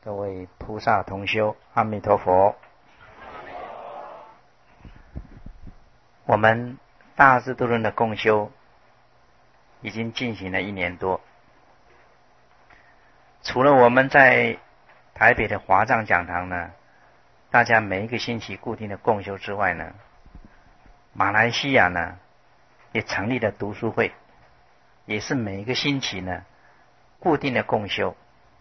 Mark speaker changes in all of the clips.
Speaker 1: 各位菩萨同修，阿弥陀佛。我们大智度论的共修已经进行了1年多，除了我们在台北的华藏讲堂呢，大家每一个星期固定的共修之外呢，马来西亚呢也成立了读书会，也是每一个星期呢固定的共修。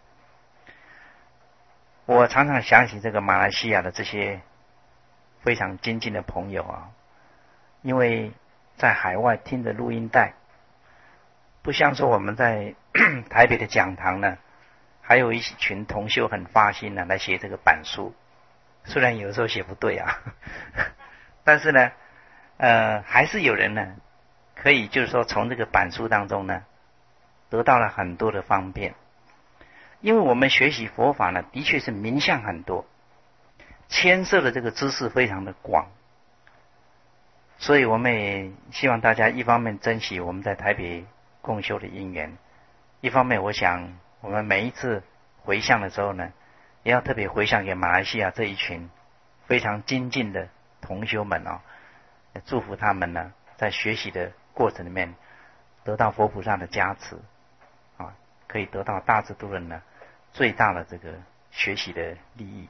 Speaker 1: 我常常想起这个马来西亚的这些非常精进的朋友啊，因为在海外听的录音带，不像说我们在台北的讲堂呢，还有一群同修很发心呢来写这个板书，虽然有时候写不对啊，但是呢，还是有人呢可以就是说从这个板书当中呢得到了很多的方便。因为我们学习佛法呢，的确是名相很多，牵涉的这个知识非常的广，所以我们也希望大家一方面珍惜我们在台北共修的因缘，一方面我想我们每一次回向的时候呢，也要特别回向给马来西亚这一群非常精进的同修们啊，祝福他们呢在学习的过程里面得到佛菩萨的加持啊，可以得到大智度论呢最大的这个学习的利益。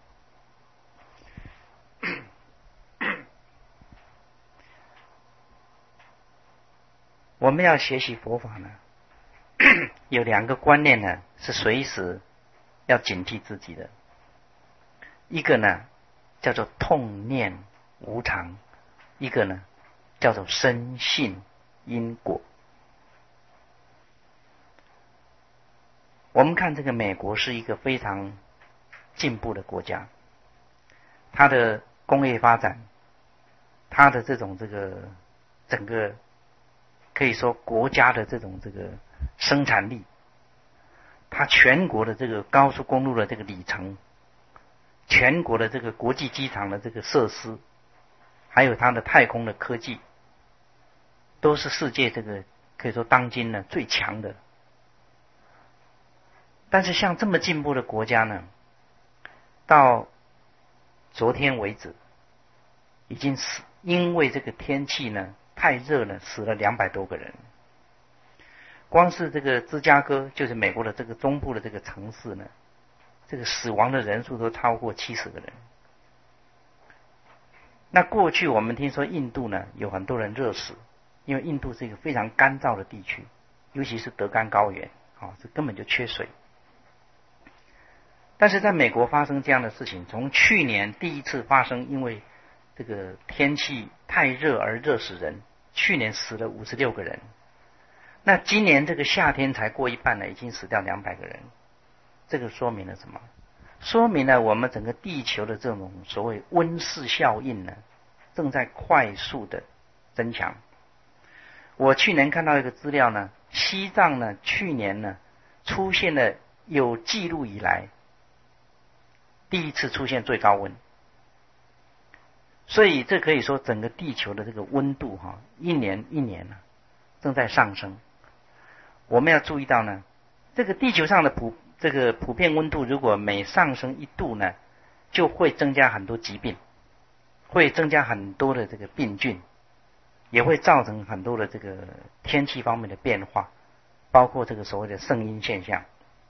Speaker 1: 我们要学习佛法呢，有2个观念呢是随时要警惕自己的。一个呢叫做痛念无常，一个呢叫做深信因果。我们看这个美国是一个非常进步的国家，它的工业发展，它的这个整个可以说国家的这个生产力，它全国的这个高速公路的这个里程，全国的这个国际机场的这个设施，还有它的太空的科技，都是世界这个可以说当今呢最强的。但是像这么进步的国家呢，到昨天为止已经因为这个天气呢太热了，死了200多个人。光是这个芝加哥，就是美国的这个中部的这个城市呢，这个死亡的人数都超过70个人。那过去我们听说印度呢有很多人热死，因为印度是一个非常干燥的地区，尤其是德干高原这根本就缺水。但是在美国发生这样的事情，从去年第一次发生，因为这个天气太热而热死人，去年死了56个人。那今年这个夏天才过一半呢，已经死掉200个人。这个说明了什么？说明了我们整个地球的这种所谓温室效应呢，正在快速的增强。我去年看到一个资料呢，西藏呢去年呢出现了有记录以来第一次出现最高温，所以这可以说整个地球的这个温度一年一年呢正在上升。我们要注意到呢，这个地球上的普遍温度如果每上升1度呢，就会增加很多疾病，会增加很多的这个病菌，也会造成很多的这个天气方面的变化，包括这个所谓的圣婴现象。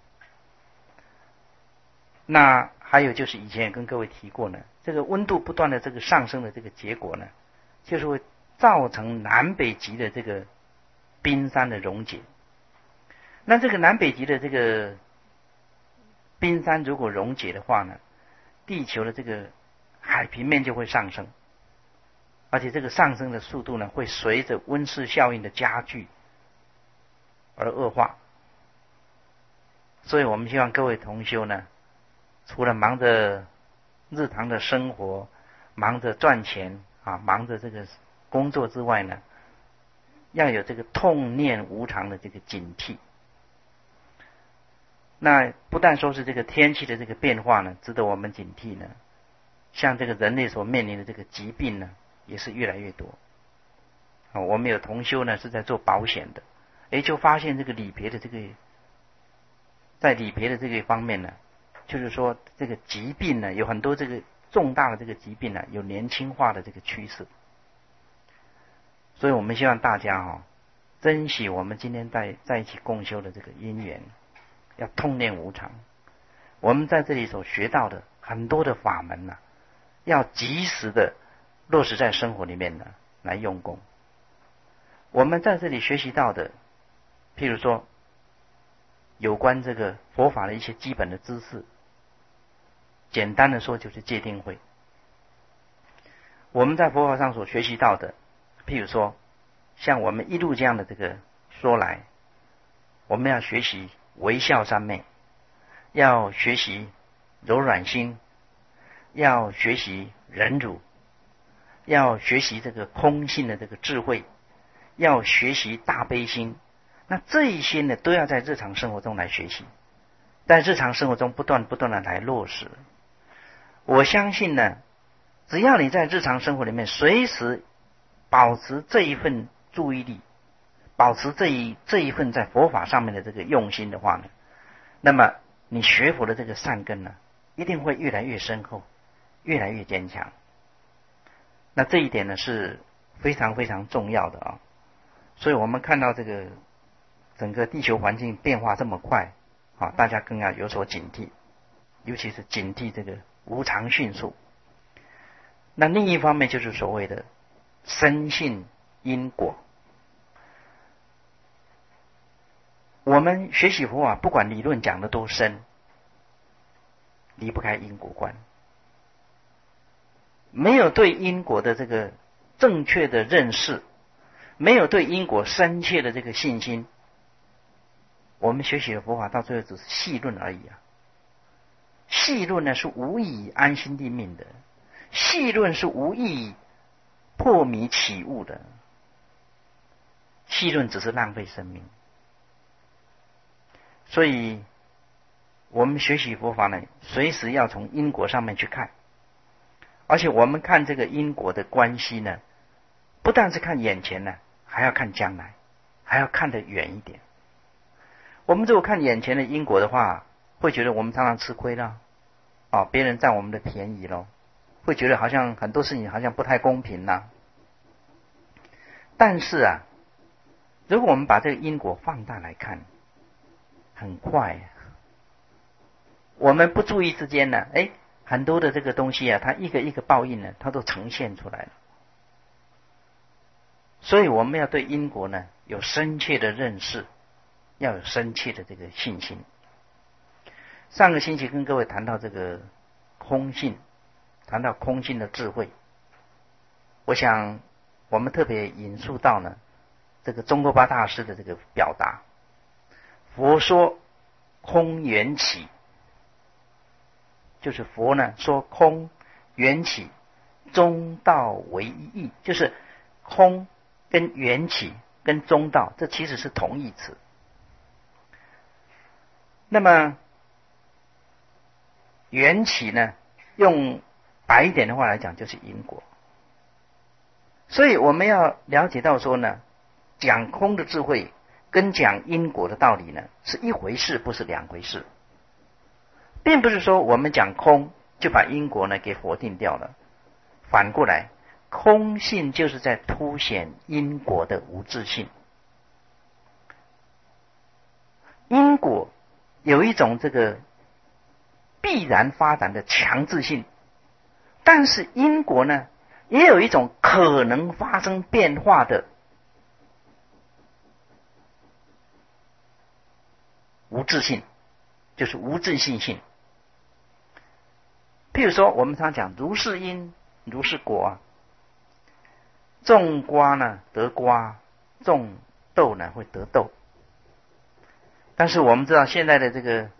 Speaker 1: 那还有就是以前也跟各位提过呢，这个温度不断的这个上升的这个结果呢，就是会造成南北极的这个冰山的溶解。那这个南北极的这个冰山如果溶解的话呢，地球的这个海平面就会上升，而且这个上升的速度呢，会随着温室效应的加剧而恶化。所以我们希望各位同修呢，除了忙着日常的生活，忙着赚钱忙着这个工作之外呢，要有这个痛念无常的这个警惕。那不但说是这个天气的这个变化呢值得我们警惕呢，像这个人类所面临的这个疾病呢也是越来越多。我们有同修呢是在做保险的，就发现这个理赔的这个在理赔的这个方面呢， 就是说这个疾病呢，有很多这个重大的这个疾病呢，有年轻化的这个趋势。所以我们希望大家珍惜我们今天在一起共修的这个因缘，要痛念无常。我们在这里所学到的很多的法门呢，要及时的落实在生活里面呢来用功。我们在这里学习到的，譬如说有关这个佛法的一些基本的知识，简单的说就是戒定慧。我们在佛法上所学习到的，譬如说像我们一路这样的这个说来，我们要学习微笑三昧，要学习柔软心，要学习忍辱，要学习这个空性的这个智慧，要学习大悲心。那这一些呢，都要在日常生活中来学习，在日常生活中不断的来落实。我相信呢，只要你在日常生活里面随时保持这一份注意力，保持这一份在佛法上面的这个用心的话呢，那么你学佛的这个善根呢，一定会越来越深厚，越来越坚强。那这一点呢是非常非常重要的啊。所以我们看到这个整个地球环境变化这么快啊，大家更要有所警惕，尤其是警惕这个无常迅速。那另一方面就是所谓的深信因果。我们学习佛法，不管理论讲的多深，离不开因果观。没有对因果的这个正确的认识，没有对因果深切的这个信心，我们学习的佛法到最后只是细论而已啊。细论呢是无以安心立命的，细论是无以破迷起悟的，细论只是浪费生命。所以我们学习佛法呢，随时要从因果上面去看，而且我们看这个因果的关系呢，不但是看眼前呢，还要看将来，还要看得远一点。我们如果看眼前的因果的话，会觉得我们常常吃亏了，别人占我们的便宜咯，会觉得好像很多事情好像不太公平啦。但是啊，如果我们把这个因果放大来看，很快我们不注意之间呢，很多的这个东西啊，它一个一个报应呢，它都呈现出来了。所以我们要对因果呢有深切的认识，要有深切的这个信心。上个星期跟各位谈到这个空性，谈到空性的智慧，我想我们特别引述到呢这个宗喀巴大师的这个表达。佛说空缘起，就是佛呢说空缘起中道为一义，就是空跟缘起跟中道，这其实是同义词。那么缘起呢，用白一点的话来讲就是因果。所以我们要了解到说呢，讲空的智慧跟讲因果的道理呢是一回事，不是两回事。并不是说我们讲空就把因果呢给否定掉了，反过来空性就是在凸显因果的无自性。因果有一种这个必然发展的强制性，但是因果呢也有一种可能发生变化的无自性，就是无自性性。譬如说我们常讲如是因如是果，种瓜呢得瓜，种豆呢会得豆。但是我们知道现在的这个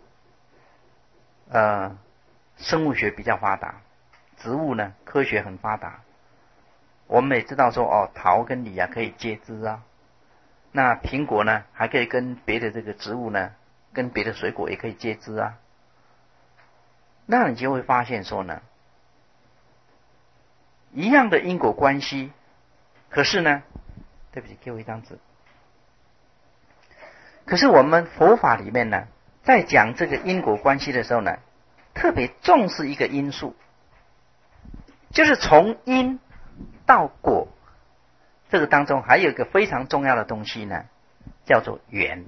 Speaker 1: 生物学比较发达，植物呢科学很发达，我们也知道说桃跟李可以接枝啊，那苹果呢还可以跟别的这个植物呢，跟别的水果也可以接枝啊。那你就会发现说呢，一样的因果关系，可是呢，对不起，给我一张纸。可是我们佛法里面呢，在讲这个因果关系的时候呢， 特别重视一个因素，就是从因到果，这个当中还有一个非常重要的东西呢，叫做缘。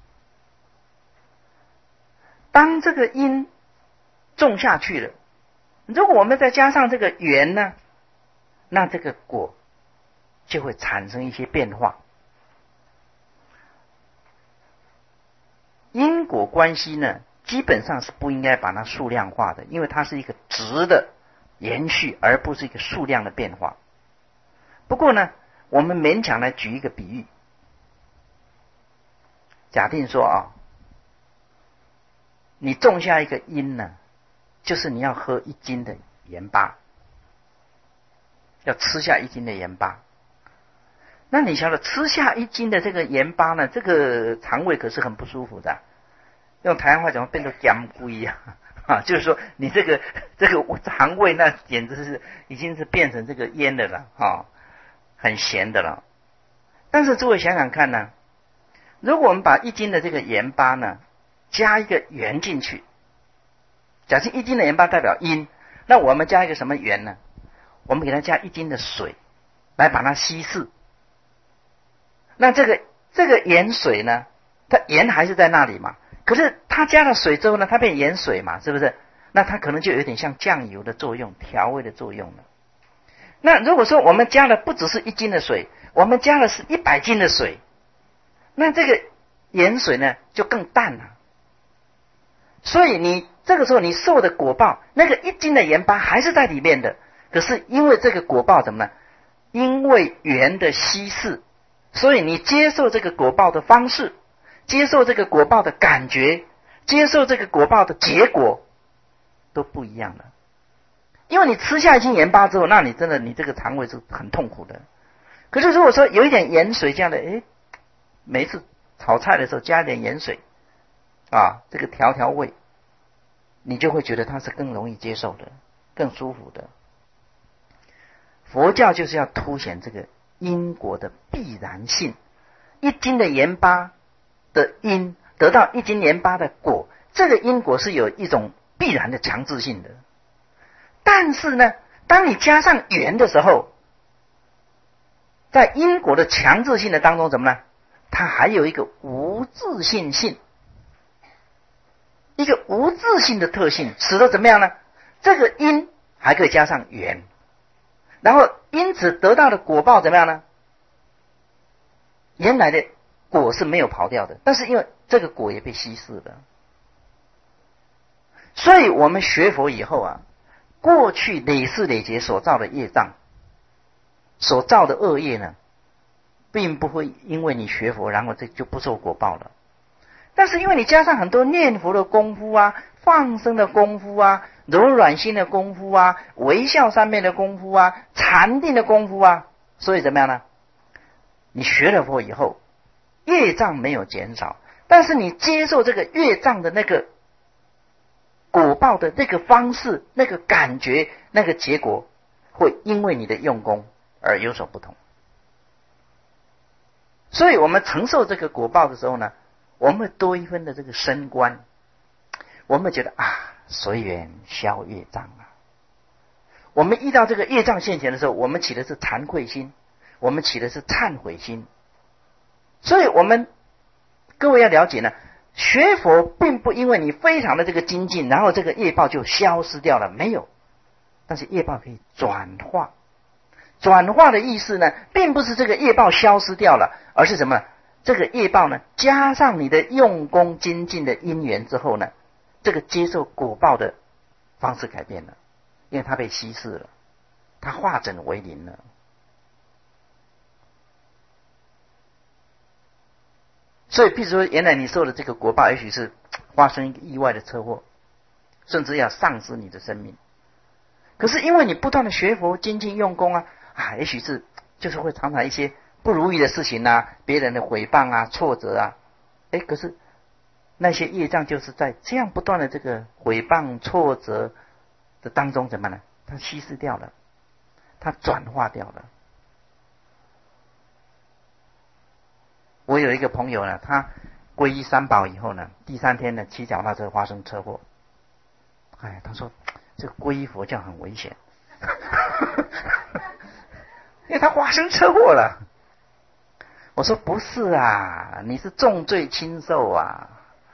Speaker 1: 当这个因种下去了，如果我们再加上这个缘呢，那这个果就会产生一些变化。因果关系呢，基本上是不应该把它数量化的，因为它是一个质的延续，而不是一个数量的变化。不过呢，我们勉强来举一个比喻，假定说啊，你种下一个因呢，就是你要喝1斤的盐巴，要吃下1斤的盐巴。那你晓得吃下1斤的这个盐巴呢，这个肠胃可是很不舒服的。用台湾话讲，变成咸龟啊，就是说你这个肠胃那简直是已经是变成这个烟的了啊，很咸的了。但是诸位想想看呢，如果我们把1斤的这个盐巴呢，加一个缘进去，假设1斤的盐巴代表因，那我们加一个什么缘呢？我们给它加1斤的水来把它稀释。那这个盐水呢，它盐还是在那里嘛，可是它加了水之后呢，它变盐水嘛，是不是？那它可能就有点像酱油的作用，调味的作用了。那如果说我们加了不只是1斤的水，我们加了是100斤的水，那这个盐水呢就更淡了。所以你这个时候你受的果报，那个1斤的盐巴还是在里面的，可是因为这个果报怎么呢？因为缘的稀释，所以你接受这个果报的方式，接受这个果报的感觉，接受这个果报的结果都不一样了。因为你吃下1斤盐巴之后，那你真的你这个肠胃是很痛苦的。可是如果说有一点盐水这样的，每一次炒菜的时候加一点盐水啊，这个调味，你就会觉得它是更容易接受的，更舒服的。佛教就是要凸显这个因果的必然性。1斤的盐巴的因得到1斤盐巴的果，这个因果是有一种必然的强制性的。但是呢，当你加上缘的时候，在因果的强制性的当中怎么呢？它还有一个无自性性，一个无自性的特性，使得怎么样呢？这个因还可以加上缘，然后因此得到的果报怎么样呢？原来的果是没有跑掉的，但是因为这个果也被稀释了。所以我们学佛以后啊，过去累世累劫所造的业障，所造的恶业呢，并不会因为你学佛然后这就不受果报了。但是因为你加上很多念佛的功夫啊，放生的功夫啊，柔软心的功夫啊，微笑上面的功夫啊，禅定的功夫啊，所以怎么样呢？你学了佛以后，业障没有减少，但是你接受这个业障的那个果报的那个方式，那个感觉，那个结果，会因为你的用功而有所不同。所以我们承受这个果报的时候呢，我们会多一分的这个升观，我们会觉得随缘消业障啊。我们遇到这个业障现前的时候，我们起的是惭愧心，我们起的是忏悔心。所以我们各位要了解呢，学佛并不因为你非常的这个精进，然后这个业报就消失掉了，没有。但是业报可以转化，转化的意思呢，并不是这个业报消失掉了，而是什么？这个业报呢，加上你的用功精进的因缘之后呢，这个接受果报的方式改变了，因为它被稀释了，它化整为零了。所以譬如说，原来你受的这个果报，也许是发生一个意外的车祸，甚至要丧失你的生命。可是因为你不断的学佛精进用功也许是就是会常常一些不如意的事情啊，别人的诽谤啊，挫折啊，可是那些业障就是在这样不断的这个诽谤挫折的当中怎么呢？它稀释掉了，它转化掉了。我有一个朋友呢，他皈依三宝以后呢，第3天呢骑脚踏车发生车祸， 想说，这个皈依佛教很危险，因为他发生车祸了。我说不是啊，你是重罪轻受啊。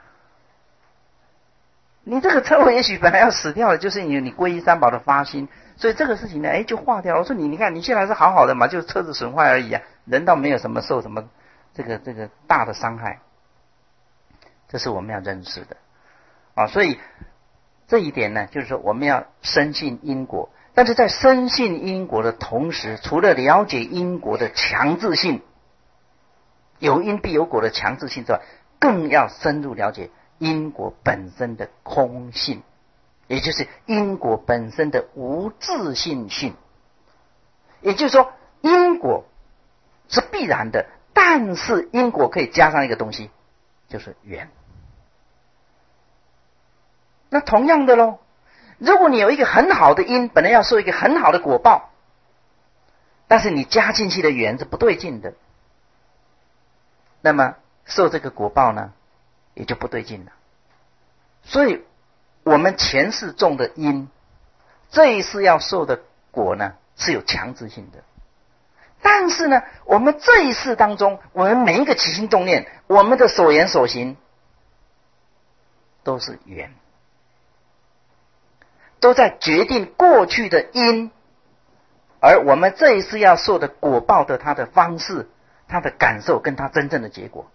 Speaker 1: 你这个车祸也许本来要死掉的，就是你皈依三宝的发心，所以这个事情呢，就化掉了。我说你看你现在是好好的嘛，就是车子损坏而已啊，人倒没有什么受什么这个大的伤害。这是我们要认识的啊，所以这一点呢，就是说我们要深信因果，但是在深信因果的同时，除了了解因果的强制性，有因必有果的强制性之外，更要深入了解因果本身的空性，也就是因果本身的无自性性。也就是说，因果是必然的，但是因果可以加上一个东西，就是缘。那同样的咯，如果你有一个很好的因，本来要受一个很好的果报，但是你加进去的缘是不对劲的，那么受这个果报呢，也就不对劲了。所以我们前世种的因，这一世要受的果呢，是有强制性的。但是呢，我们这一世当中，我们每一个起心动念，我们的所言所行，都是缘，都在决定过去的因，而我们这一世要受的果报的它的方式、它的感受跟它真正的结果。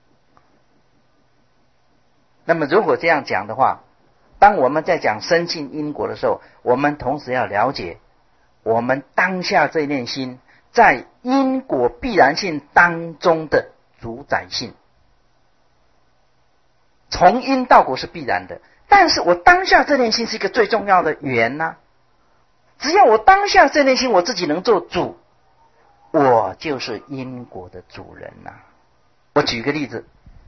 Speaker 1: 那么如果这样讲的话，当我们在讲深信因果的时候，我们同时要了解我们当下这一念心在因果必然性当中的主宰性。从因到果是必然的，但是我当下这念心是一个最重要的缘啊。只要我当下这念心我自己能做主，我就是因果的主人啊。我举个例子，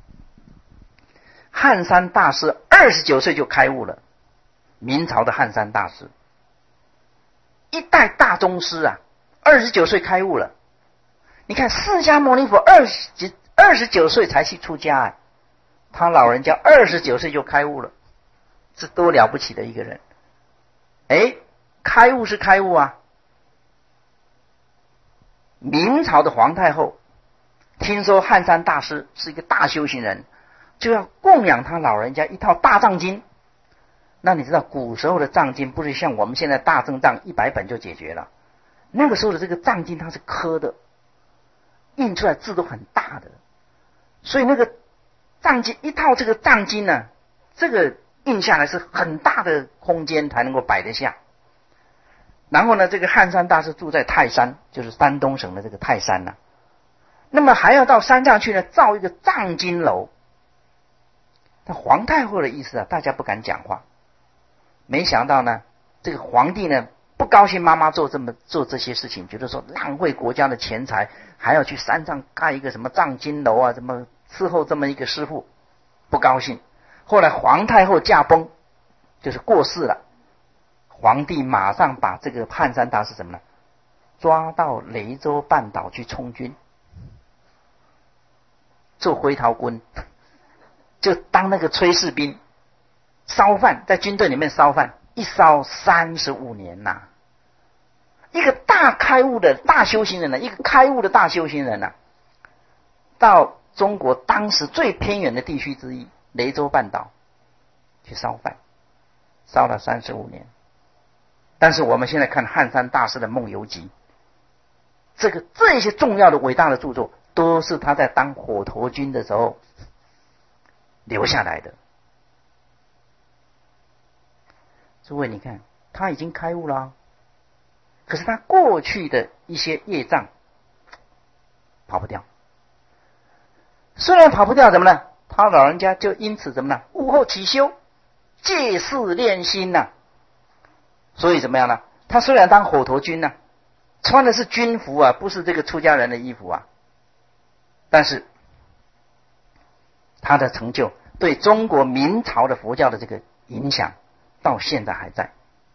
Speaker 1: 汉山大师29岁就开悟了，明朝的汉山大师，一代大宗师啊，29岁开悟了。你看释迦牟尼佛29岁才去出家啊，他老人家29岁就开悟了，这多了不起的一个人。开悟是开悟啊。明朝的皇太后听说汉山大师是一个大修行人，就要供养他老人家一套大藏经。那你知道古时候的藏经不是像我们现在大正藏100本就解决了，那个时候的这个藏经它是刻的，印出来字都很大的，所以那个藏经一套这个藏经呢，这个印下来是很大的空间才能够摆得下。然后呢，这个汉山大师住在泰山，就是山东省的这个泰山啊，那么还要到山上去呢，造一个藏经楼。那皇太后的意思啊，大家不敢讲话。没想到呢，这个皇帝呢不高兴妈妈做这些事情，觉得说浪费国家的钱财，还要去山上盖一个什么藏经楼啊，怎么伺候这么一个师傅，不高兴。后来皇太后驾崩，就是过世了，皇帝马上把这个汉山大师什么呢，抓到雷州半岛去充军，做挥逃quân，就当那个炊事兵，烧饭，在军队里面烧饭，一烧35年呐。一个大开悟的大修行人呢，一个开悟的大修行人啊，到中国当时最偏远的地区之一雷州半岛去烧饭，烧了35年。但是我们现在看汉山大师的《梦游集》，这些重要的伟大的著作都是他在当火头军的时候留下来的。诸位你看，他已经开悟了啊，可是他过去的一些业障跑不掉。虽然跑不掉，怎么呢？他老人家就因此怎么呢？悟后起修，借势练心呐。所以怎么样呢？他虽然当火头军呐，穿的是军服啊，不是这个出家人的衣服啊，但是他的成就对中国明朝的佛教的这个影响到现在还在。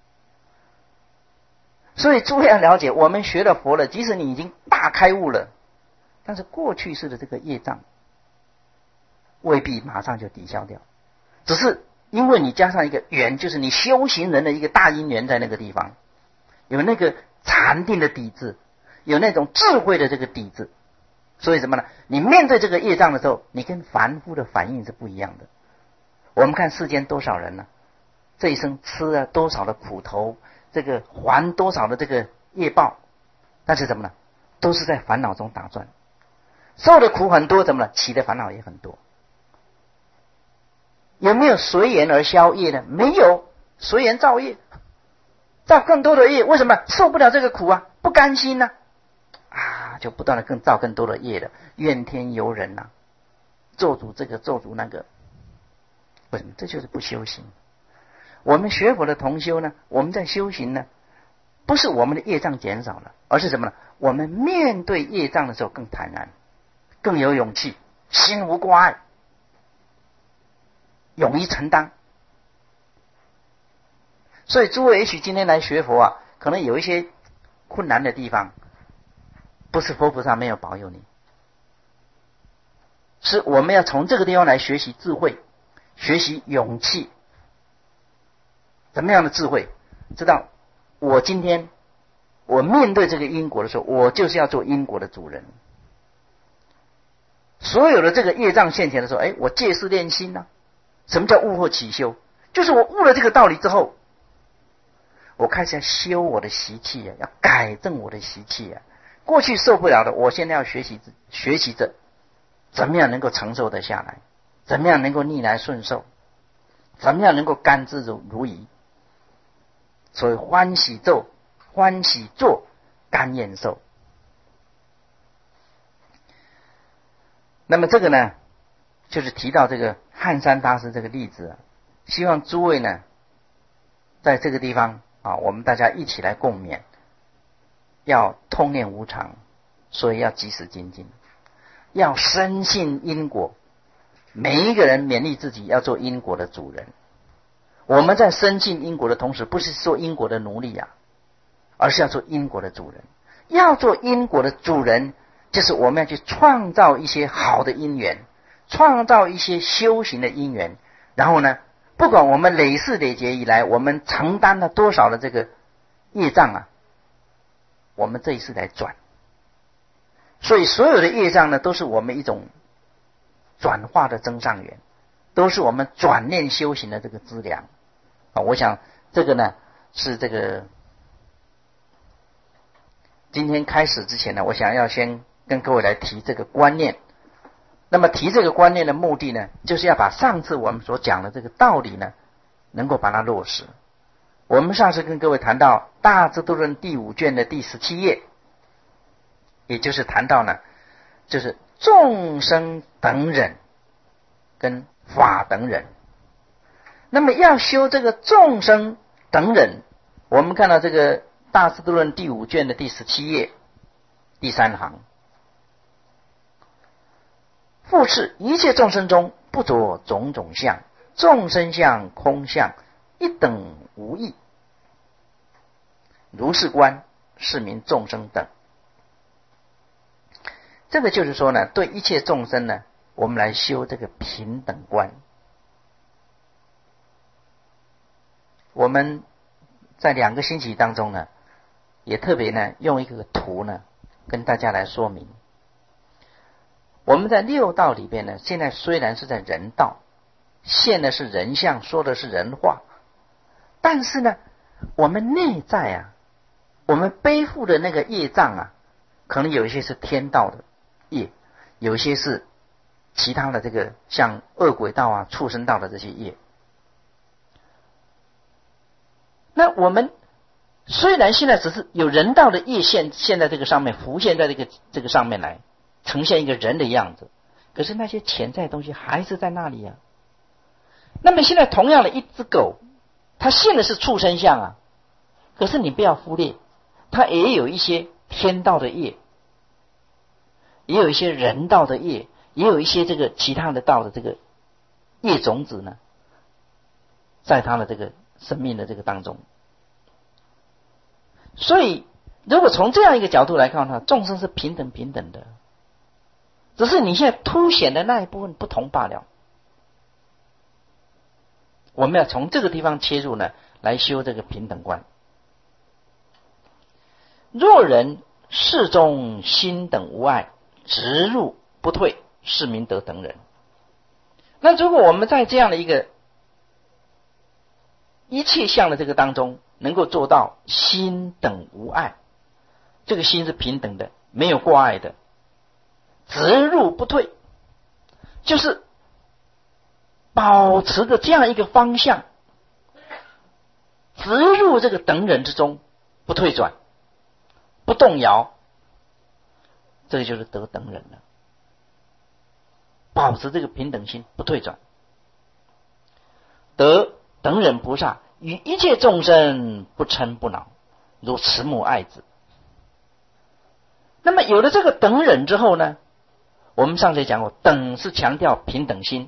Speaker 1: 所以诸位要了解，我们学了佛了，即使你已经大开悟了，但是过去式的这个业障未必马上就抵消掉，只是因为你加上一个缘，就是你修行人的一个大因缘在那个地方，有那个禅定的底子，有那种智慧的这个底子，所以什么呢？你面对这个业障的时候，你跟凡夫的反应是不一样的。我们看世间多少人呢、这一生吃了多少的苦头，这个还多少的这个业报，但是什么呢？都是在烦恼中打转，受的苦很多，怎么了？起的烦恼也很多。有没有随缘而消业呢？没有，随缘造业，造更多的业。为什么？受不了这个苦啊，不甘心呢、就不断的造更多的业了，怨天尤人呐、做主这个做主那个。为什么？这就是不修行。我们学佛的同修呢，我们在修行呢，不是我们的业障减少了，而是什么呢？我们面对业障的时候更坦然，更有勇气，心无挂碍，勇于承担。所以诸位也许今天来学佛啊，可能有一些困难的地方，不是佛菩萨没有保佑你，是我们要从这个地方来学习智慧，学习勇气。怎么样的智慧？知道我今天我面对这个因果的时候，我就是要做因果的主人。所有的这个业障现前的时候，我戒事练心啊。什么叫悟后起修？就是我悟了这个道理之后，我开始要修我的习气啊，要改正我的习气啊。过去受不了的，我现在要学习着怎么样能够承受得下来，怎么样能够逆来顺受，怎么样能够甘之如饴。所以欢喜做，甘愿受。那么这个呢，就是提到这个汉山大师这个例子啊，希望诸位呢，在这个地方啊，我们大家一起来共勉，要通念无常，所以要及时精进，要深信因果。每一个人勉励自己要做因果的主人。我们在深信因果的同时，不是做因果的奴隶啊，而是要做因果的主人。要做因果的主人，就是我们要去创造一些好的因缘，创造一些修行的因缘。然后呢，不管我们累世累劫以来，我们承担了多少的这个业障啊，我们这一世来转。所以所有的业障呢，都是我们一种转化的增上缘，都是我们转念修行的这个资粮。我想这个呢，是这个今天开始之前呢，我想要先跟各位来提这个观念。那么提这个观念的目的呢，就是要把上次我们所讲的这个道理呢，能够把它落实。我们上次跟各位谈到《大智度论》第5卷的第17页，也就是谈到呢，就是众生等忍跟法等忍。那么要修这个众生等忍，我们看到这个《大智度论》第5卷的第17页第3行，复次一切众生中不着种种相，众生相空相一等无异，如是观，是名众生等。这个就是说呢，对一切众生呢，我们来修这个平等观。我们在2个星期当中呢，也特别呢用一个图呢跟大家来说明。我们在6道里边呢，现在虽然是在人道，现的是人相，说的是人话，但是呢，我们内在啊，我们背负的那个业障啊，可能有一些是天道的业，有一些是其他的这个像恶鬼道啊、畜生道的这些业。那我们虽然现在只是有人道的业现在这个上面浮现在这个上面来，呈现一个人的样子，可是那些潜在的东西还是在那里啊。那么现在同样的一只狗，它现的是畜生相啊，可是你不要忽略，它也有一些天道的业，也有一些人道的业，也有一些这个其他的道的这个业种子呢，在它的这个生命的这个当中。所以如果从这样一个角度来看的话，众生是平等的，只是你现在凸显的那一部分不同罢了。 我们要从这个地方切入呢，来修这个平等观。若人事中心等无碍，直入不退，是名得等人。那如果我们在这样的一个一切相的这个当中，能够做到心等无碍，这个心是平等的，没有挂碍的，直入不退，就是保持着这样一个方向，直入这个等人之中，不退转，不动摇，这个就是得等人了。保持这个平等心，不退转，得等忍菩萨与一切众生不嗔不恼，如慈母爱子。那么有了这个等忍之后呢，我们上次讲过，等是强调平等心，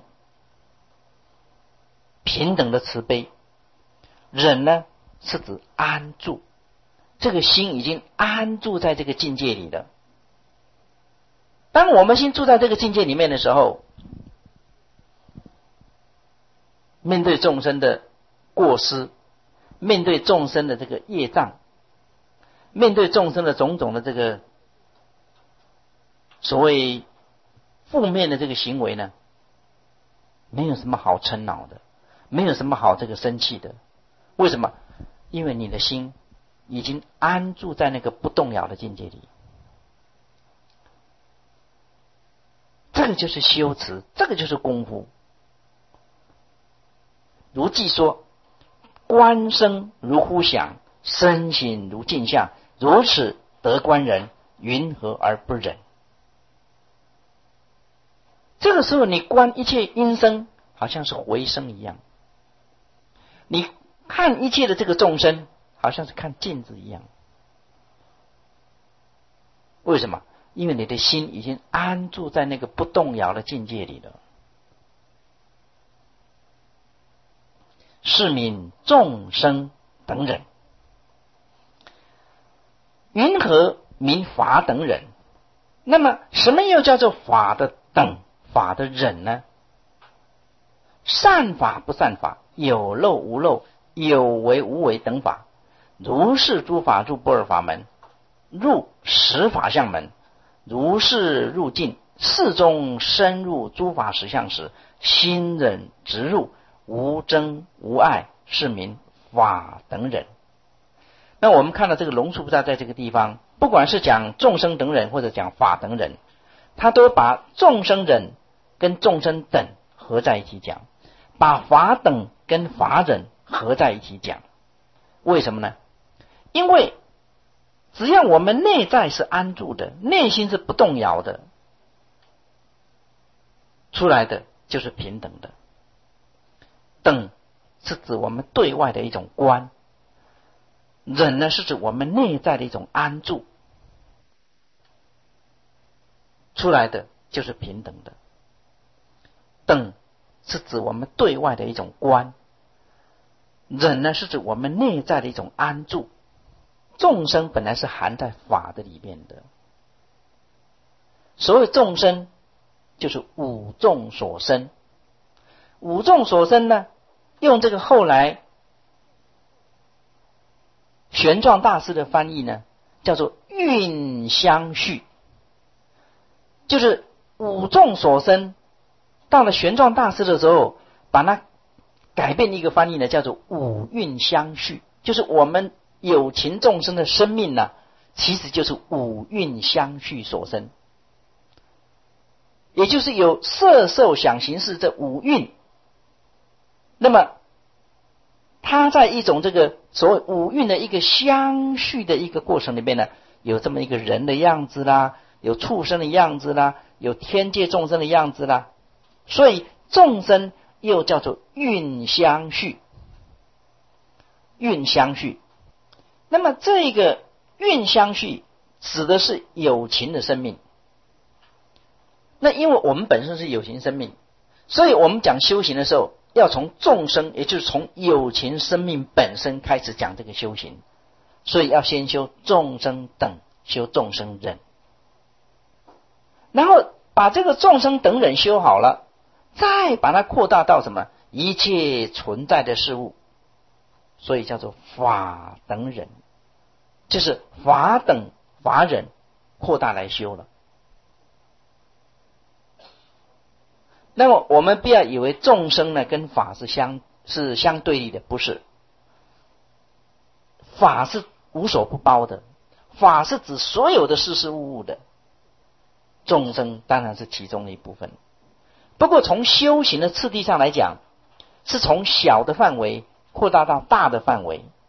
Speaker 1: 平等的慈悲，忍呢是指安住，这个心已经安住在这个境界里了。当我们心住在这个境界里面的时候，面对众生的过失，面对众生的这个业障，面对众生的种种的这个所谓负面的这个行为呢，没有什么好嗔恼的，没有什么好这个生气的。为什么？因为你的心已经安住在那个不动摇的境界里。这个就是修持，这个就是功夫。如记说，观身如呼响，身心如镜像，如此得观人，云何而不忍？这个时候你观一切音声，好像是回声一样，你看一切的这个众生，好像是看镜子一样。为什么？因为你的心已经安住在那个不动摇的境界里了。是名众生等忍。云何名法等忍？那么什么又叫做法的等，法的忍呢？善法不善法，有漏无漏，有为无为等法，如是诸法入不二法门，入十法相门，如是入境，四中深入诸法实相时，心忍直入，无争无碍，是名法等忍。那我们看到这个龙树菩萨在这个地方，不管是讲众生等忍或者讲法等忍，他都把众生忍跟众生等合在一起讲，把法等跟法忍合在一起讲。为什么呢？因为只要我们内在是安住的，内心是不动摇的，出来的就是平等的。等是指我们对外的一种观，忍呢是指我们内在的一种安住，出来的就是平等的。等是指我们对外的一种观，忍呢是指我们内在的一种安住。众生本来是含在法的里面的，所谓众生就是五众所生。五众所生呢，用这个后来玄奘大师的翻译呢，叫做运相续，就是五众所生。到了玄奘大师的时候，把它改变一个翻译呢，叫做五运相续，就是我们有情众生的生命呢，其实就是五蕴相续所生，也就是有色受想行识这五蕴。那么它在一种这个所谓五蕴的一个相续的一个过程里面呢，有这么一个人的样子啦，有畜生的样子啦，有天界众生的样子啦，所以众生又叫做蕴相续，蕴相续。那么这个蕴相续指的是有情的生命。那因为我们本身是有情生命，所以我们讲修行的时候，要从众生，也就是从有情生命本身开始讲这个修行。所以要先修众生等，修众生忍，然后把这个众生等忍修好了，再把它扩大到什么？ 一切存在的事物，所以叫做法等忍，就是法等法忍扩大来修了。那么我们不要以为众生呢跟法是相对立的，不是。法是无所不包的，法是指所有的事事物物的，众生当然是其中的一部分。不过从修行的次第上来讲，是从小的范围扩大到大的范围，